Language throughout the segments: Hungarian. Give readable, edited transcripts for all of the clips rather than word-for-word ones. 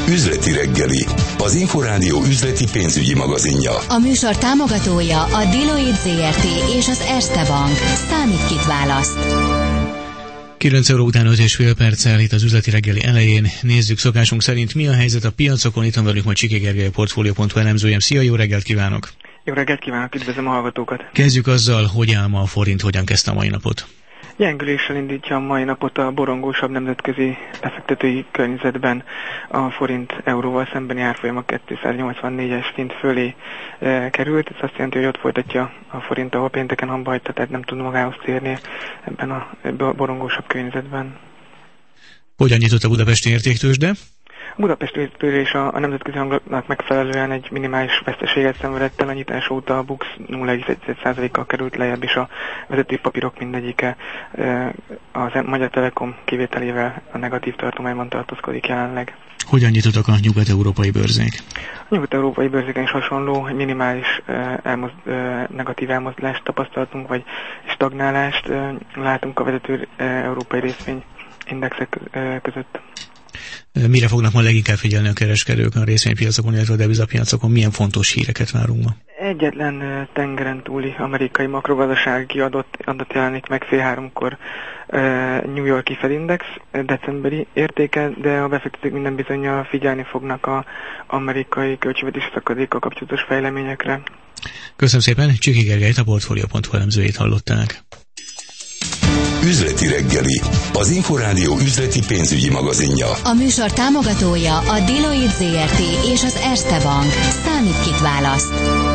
Üzleti reggeli, az Inforádió üzleti pénzügyi magazinja. A műsor támogatója a Deloitte ZRT és az Erste Bank. Számít kit választ. 9 óra után 5,5 perccel itt az üzleti reggeli elején. Nézzük szokásunk szerint, mi a helyzet a piacokon. Itt van velünk majd Csiky Gergely, a Portfolio.hu elemzőjem. Szia, jó reggelt kívánok! Jó reggelt kívánok, üdvözlöm a hallgatókat! Kezdjük azzal, hogy áll ma a forint, hogyan kezdte a mai napot. Gyengüléssel indítja a mai napot a borongósabb nemzetközi befektetői környezetben. A forint euróval szembeni árfolyama 284-es szint fölé került. Ez azt jelenti, hogy ott folytatja a forint, ahol pénteken abba hagyta, tehát nem tud magához térni ebben a borongósabb környezetben. Hogyan nyitott a budapesti értéktőzsde? A budapesti értéktőzsde a nemzetközi hangulatnak megfelelően egy minimális veszteséget szenvedett el. A nyitás óta a BUX 0,1%-kal került lejjebb, és a vezető papírok mindegyike az Magyar Telekom kivételével a negatív tartományban tartózkodik jelenleg. Hogyan nyitottak a nyugat-európai bőrzék? A nyugat-európai bőrzéken is hasonló, minimális negatív elmozdulást tapasztaltunk, vagy stagnálást látunk a vezető európai részvényindexek között. Mire fognak ma leginkább figyelni a kereskedők a részvénypiacokon, illetve a devizapiacokon? Milyen fontos híreket várunk ma? Egyetlen tengeren túli amerikai makrogazdasági adat jelenik meg fél háromkor, New York-i Fed Index decemberi értéke, de a befektetők minden bizonnyal figyelni fognak az amerikai költségvetési szakadékkal kapcsolatos fejleményekre. Köszönöm szépen, Csiky Gergelyt, a Portfolio.hu elemzőjét hallották. Üzleti reggeli, az Inforádió üzleti pénzügyi magazinja. A műsor támogatója a Deloitte ZRT és az Erste Bank. Számít kit választ.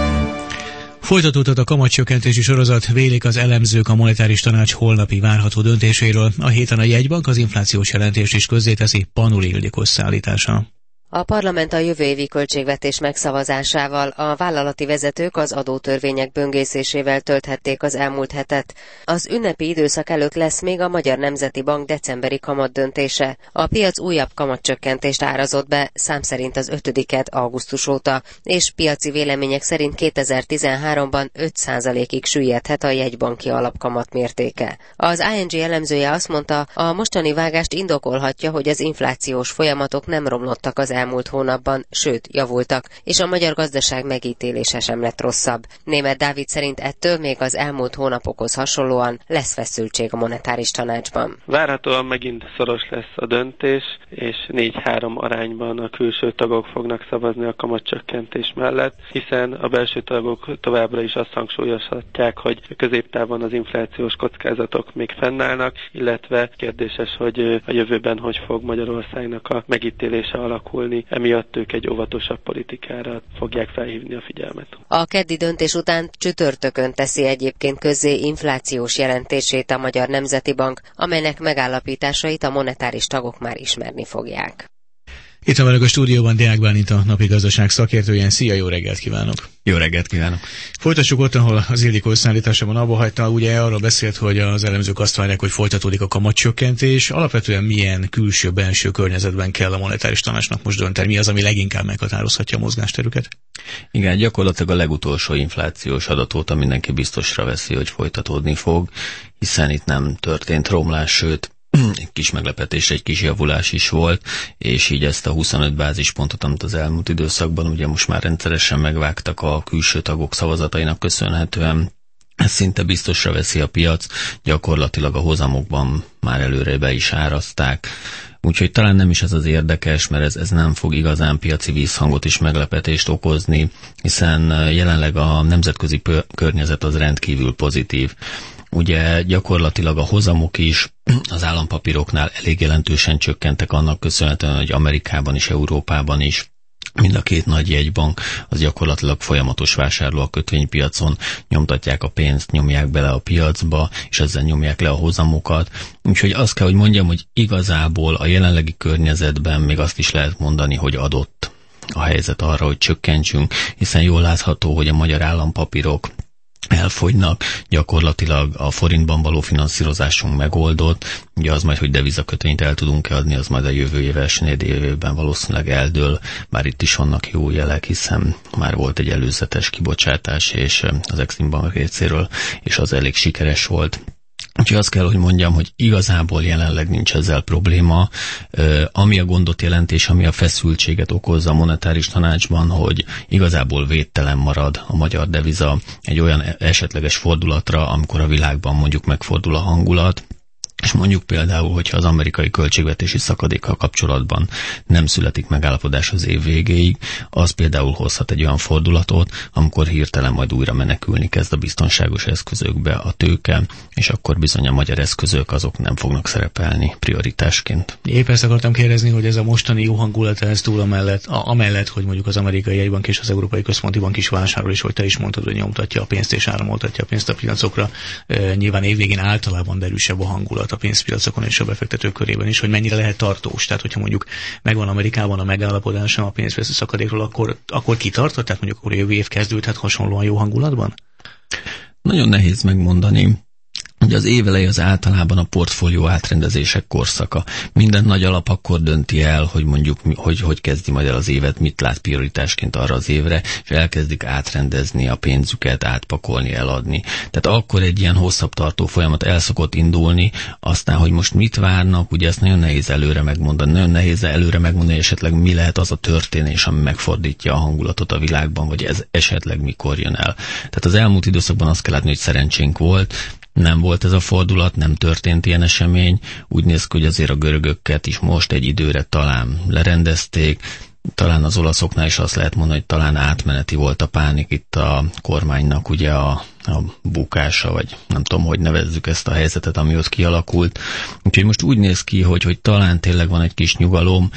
Folytatódott a kamatcsökkentési sorozat, vélik az elemzők a monetáris tanács holnapi várható döntéséről. A héten a jegybank az inflációs jelentést is közzéteszi, Panuli Ildikó szállítása. A parlament a jövő évi költségvetés megszavazásával, a vállalati vezetők az adótörvények böngészésével tölthették az elmúlt hetet. Az ünnepi időszak előtt lesz még a Magyar Nemzeti Bank decemberi kamatdöntése. A piac újabb kamatcsökkentést árazott be, szám szerint az 5-et augusztus óta, és piaci vélemények szerint 2013-ban 5%-ig süllyedhet a jegybanki alapkamat mértéke. Az ING elemzője azt mondta, a mostani vágást indokolhatja, hogy az inflációs folyamatok nem romlottak az elmúlt hónapban, sőt, javultak, és a magyar gazdaság megítélése sem lett rosszabb. Németh Dávid szerint ettől még az elmúlt hónapokhoz hasonlóan lesz feszültség a monetáris tanácsban. Várhatóan megint szoros lesz a döntés, és 4-3 arányban a külső tagok fognak szavazni a kamatcsökkentés mellett, hiszen a belső tagok továbbra is azt hangsúlyozhatják, hogy középtávon az inflációs kockázatok még fennállnak, illetve kérdéses, hogy a jövőben hogy fog Magyarországnak a megítélése alakulni. Emiatt ők egy óvatosabb politikára fogják felhívni a figyelmet. A keddi döntés után csütörtökön teszi egyébként közzé inflációs jelentését a Magyar Nemzeti Bank, amelynek megállapításait a monetáris tagok már ismerni fogják. Itt van velük a stúdióban Deák Bálint, a napi gazdaság szakértője. Szia, jó reggelt kívánok! Jó reggelt kívánok! Folytassuk ott, ahol az Ildikó szállításában abba hagyta. Ugye arról beszélt, hogy az elemzők azt várják, hogy folytatódik a kamatcsökkentés. Alapvetően milyen külső-belső környezetben kell a monetáris tanácsnak most dönteni? Mi az, ami leginkább meghatározhatja a mozgásterüket? Igen, gyakorlatilag a legutolsó inflációs adat óta mindenki biztosra veszi, hogy folytatódni fog, hiszen itt nem történt romlás, sőt, egy kis meglepetés, egy kis javulás is volt, és így ezt a 25 bázispontot, amit az elmúlt időszakban ugye most már rendszeresen megvágtak a külső tagok szavazatainak köszönhetően, ez szinte biztosra veszi a piac, gyakorlatilag a hozamokban már előre be is árazták. Úgyhogy talán nem is ez az érdekes, mert ez nem fog igazán piaci vízhangot és meglepetést okozni, hiszen jelenleg a nemzetközi környezet az rendkívül pozitív. Ugye gyakorlatilag a hozamok is az állampapíroknál elég jelentősen csökkentek annak köszönhetően, hogy Amerikában is, Európában is mind a két nagy jegybank az gyakorlatilag folyamatos vásárló a kötvénypiacon, nyomtatják a pénzt, nyomják bele a piacba, és ezzel nyomják le a hozamokat. Úgyhogy azt kell, hogy mondjam, hogy igazából a jelenlegi környezetben még azt is lehet mondani, hogy adott a helyzet arra, hogy csökkentsünk, hiszen jól látható, hogy a magyar állampapírok elfogynak, gyakorlatilag a forintban való finanszírozásunk megoldott, ugye az majd, hogy devizakötvényt el tudunk adni, az majd a jövő éves negyedévben valószínűleg eldől, bár itt is vannak jó jelek, hiszen már volt egy előzetes kibocsátás, és az Exim Bank részéről, és az elég sikeres volt. Úgyhogy azt kell, hogy mondjam, hogy igazából jelenleg nincs ezzel probléma. Ami a gondot jelent, és ami a feszültséget okozza a monetáris tanácsban, hogy igazából védtelen marad a magyar deviza egy olyan esetleges fordulatra, amikor a világban mondjuk megfordul a hangulat, és mondjuk például, hogyha az amerikai költségvetési szakadékkal kapcsolatban nem születik megállapodás az év végéig, az például hozhat egy olyan fordulatot, amikor hirtelen majd újra menekülni kezd a biztonságos eszközökbe a tőke, és akkor bizony a magyar eszközök azok nem fognak szerepelni prioritásként. Épp ezt akartam kérdezni, hogy ez a mostani jó hangulat, ez túl amellett, hogy mondjuk az amerikai jegybank és az Európai Központi Bank is vásárol, és hogy te is mondtad, hogy nyomtatja a pénzt és áramoltatja a pénzt a piacokra. Nyilván évvégén általában erősebb a hangulat a pénzpiacokon és a befektetők körében is, hogy mennyire lehet tartós. Tehát, hogyha mondjuk megvan Amerikában a megállapodása a pénzpiaci szakadékról, akkor kitartott? Tehát mondjuk akkor jövő év kezdődhet hasonlóan jó hangulatban? Nagyon nehéz megmondani. Ugye az éveleje az általában a portfólió átrendezések korszaka. Minden nagy alap akkor dönti el, hogy mondjuk hogy kezdi majd el az évet, mit lát prioritásként arra az évre, és elkezdik átrendezni a pénzüket, átpakolni, eladni. Tehát akkor egy ilyen hosszabb tartó folyamat el szokott indulni, aztán, hogy most mit várnak, ugye ezt nagyon nehéz előre megmondani, hogy esetleg mi lehet az a történés, ami megfordítja a hangulatot a világban, vagy ez esetleg mikor jön el. Tehát az elmúlt időszakban azt kell látni, hogy szerencsénk volt, nem volt ez a fordulat, nem történt ilyen esemény. Úgy néz ki, hogy azért a görögöket is most egy időre talán lerendezték. Talán az olaszoknál is azt lehet mondani, hogy talán átmeneti volt a pánik itt a kormánynak, ugye a bukása, vagy nem tudom, hogy nevezzük ezt a helyzetet, ami ott kialakult. Úgyhogy most úgy néz ki, hogy talán tényleg van egy kis nyugalom,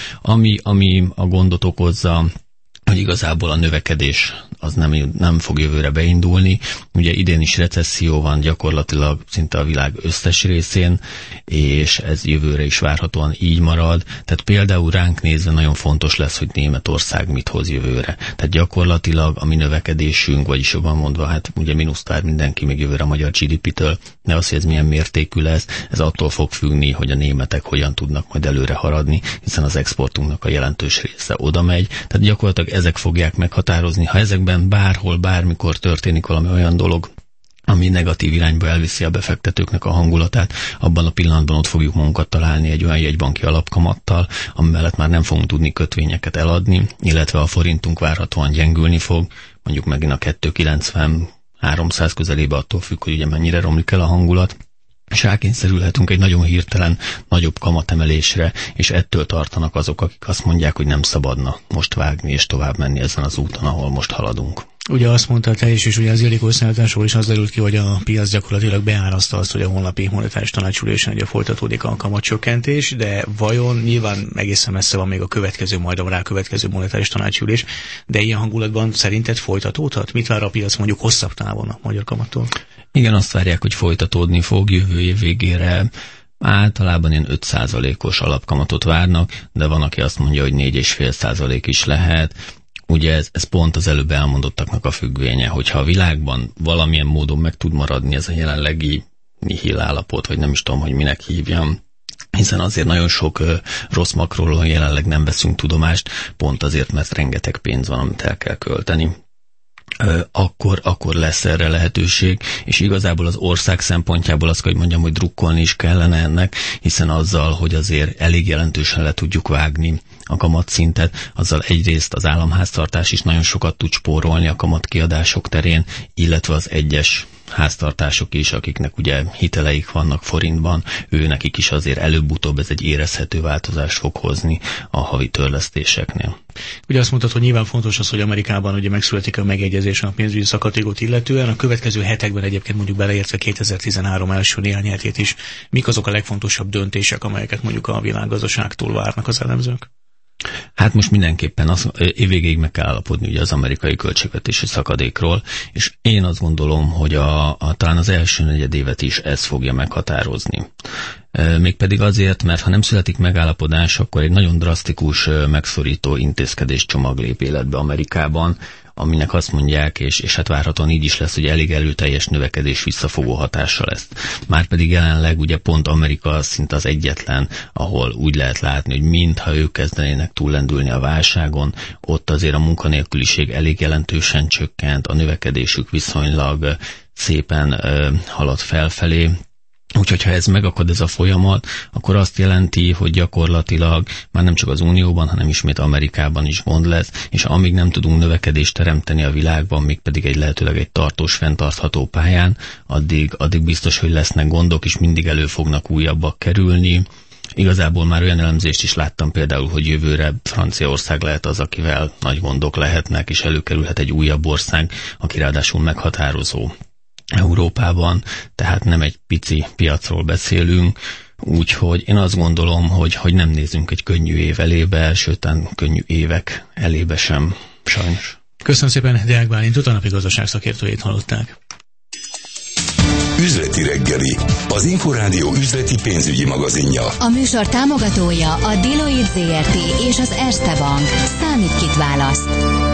ami a gondot okozza, hogy igazából a növekedés az nem fog jövőre beindulni. Ugye idén is recesszió van gyakorlatilag szinte a világ összes részén, és ez jövőre is várhatóan így marad. Tehát például ránk nézve nagyon fontos lesz, hogy Németország mit hoz jövőre. Tehát gyakorlatilag a mi növekedésünk, vagyis jobban mondva, hát ugye mínusz vár mindenki még jövőre a magyar GDP-től, de az, hogy ez milyen mértékű lesz, ez attól fog függni, hogy a németek hogyan tudnak majd előre haradni, hiszen az exportunknak a jelentős része oda megy. Tehát gyakorlatilag ezek fogják meghatározni. Ha ezekben bárhol, bármikor történik valami olyan dolog, ami negatív irányba elviszi a befektetőknek a hangulatát, abban a pillanatban ott fogjuk magunkat találni egy olyan jegybanki alapkamattal, ami mellett már nem fogunk tudni kötvényeket eladni, illetve a forintunk várhatóan gyengülni fog, mondjuk megint a 2,90-300 közelébe, attól függ, hogy ugye mennyire romlik el a hangulat, és rákényszerülhetünk egy nagyon hirtelen nagyobb kamatemelésre, és ettől tartanak azok, akik azt mondják, hogy nem szabadna most vágni és tovább menni ezen az úton, ahol most haladunk. Ugye azt mondta te is, és ugye az Ildikó összeállításról is az derült ki, hogy a piac gyakorlatilag beáraszta azt, hogy a holnapi monetáris tanácsülésen ugye folytatódik a kamatcsökkentés, de vajon nyilván egészen messze van még a következő, majd a rákövetkező monetáris tanácsülés, de ilyen hangulatban szerinted folytatódhat? Mit vár a piac mondjuk hosszabb távon a magyar kamattól? Igen, azt várják, hogy folytatódni fog jövő év végére. Általában ilyen 5%-os alapkamatot várnak, de van, aki azt mondja, hogy 4,5% is lehet. Ugye ez pont az előbb elmondottaknak a függvénye, hogyha a világban valamilyen módon meg tud maradni ez a jelenlegi nihil állapot, vagy nem is tudom, hogy minek hívjam, hiszen azért nagyon sok rossz makróról jelenleg nem veszünk tudomást, pont azért, mert rengeteg pénz van, amit el kell költeni. Akkor lesz erre lehetőség, és igazából az ország szempontjából azt kell, hogy mondjam, hogy drukkolni is kellene ennek, hiszen azzal, hogy azért elég jelentősen le tudjuk vágni a kamatszintet, azzal egyrészt az államháztartás is nagyon sokat tud spórolni a kamatkiadások terén, illetve az egyes háztartások is, akiknek ugye hiteleik vannak forintban, nekik is azért előbb-utóbb ez egy érezhető változást fog hozni a havi törlesztéseknél. Ugye azt mondtad, hogy nyilván fontos az, hogy Amerikában ugye megszületik a megegyezés a pénzügyi szakadékot illetően, a következő hetekben egyébként mondjuk beleértve 2013 első néhány hetét is, mik azok a legfontosabb döntések, amelyeket mondjuk a világgazdaságtól várnak az elemzők? Hát most mindenképpen évvégéig meg kell állapodni ugye az amerikai költségvetési szakadékról, és én azt gondolom, hogy talán az első negyedévet is ez fogja meghatározni. Mégpedig azért, mert ha nem születik megállapodás, akkor egy nagyon drasztikus, megszorító intézkedéscsomag lép életbe Amerikában, aminek azt mondják, és hát várhatóan így is lesz, hogy elég erőteljes növekedés visszafogó hatása lesz. Márpedig jelenleg ugye pont Amerika szinte az egyetlen, ahol úgy lehet látni, hogy mintha ők kezdenének túllendülni a válságon, ott azért a munkanélküliség elég jelentősen csökkent, a növekedésük viszonylag szépen halad felfelé, Úgyhogy ha ez megakad ez a folyamat, akkor azt jelenti, hogy gyakorlatilag már nem csak az Unióban, hanem ismét Amerikában is gond lesz, és amíg nem tudunk növekedést teremteni a világban, még pedig lehetőleg egy tartós, fenntartható pályán, addig biztos, hogy lesznek gondok, és mindig elő fognak újabbak kerülni. Igazából már olyan elemzést is láttam például, hogy jövőre Franciaország lehet az, akivel nagy gondok lehetnek, és előkerülhet egy újabb ország, aki ráadásul meghatározó Európában, tehát nem egy pici piacról beszélünk, úgyhogy én azt gondolom, hogy nem nézünk egy könnyű év elébe, sőt, könnyű évek elébe sem, sajnos. Köszönöm szépen, Deák Bálintot, a napi gazdaság szakértőjét hallották. Üzleti reggeli, az Inforádió üzleti pénzügyi magazinja. A műsor támogatója a Deloitte ZRT és az Erste Bank. Számít, kit választ.